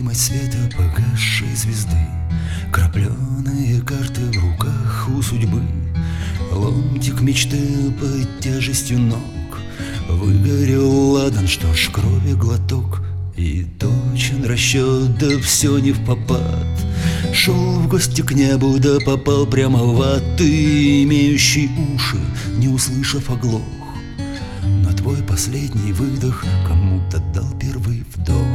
видимость света погасшей звезды, крапленые карты в руках у судьбы, ломтик мечты под тяжестью ног. Выгорел ладан, что ж, крови глоток, и точен расчет, да все не впопад. Шел в гости к небу, да попал прямо в ад. Ты, имеющий уши, не услышав, оглох. На твой последний выдох кому-то дал первый вдох.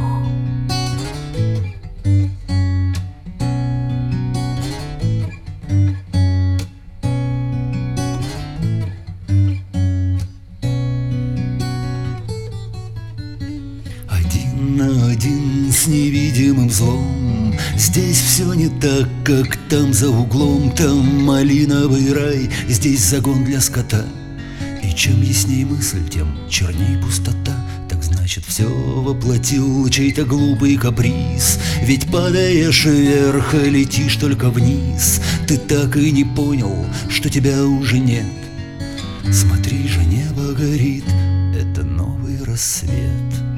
Один на один с невидимым злом. Здесь все не так, как там за углом. Там малиновый рай, здесь загон для скота. И чем ясней мысль, тем черней пустота. Так значит, все воплотил чей-то глупый каприз. Ведь падаешь вверх, а летишь только вниз. Ты так и не понял, что тебя уже нет. Смотри же, небо горит, это новый рассвет.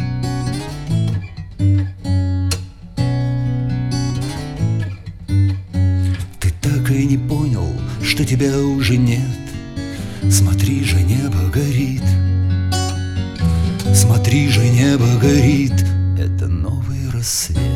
И не понял, что тебя уже нет. Смотри же, небо горит. Смотри же, небо горит, это новый рассвет.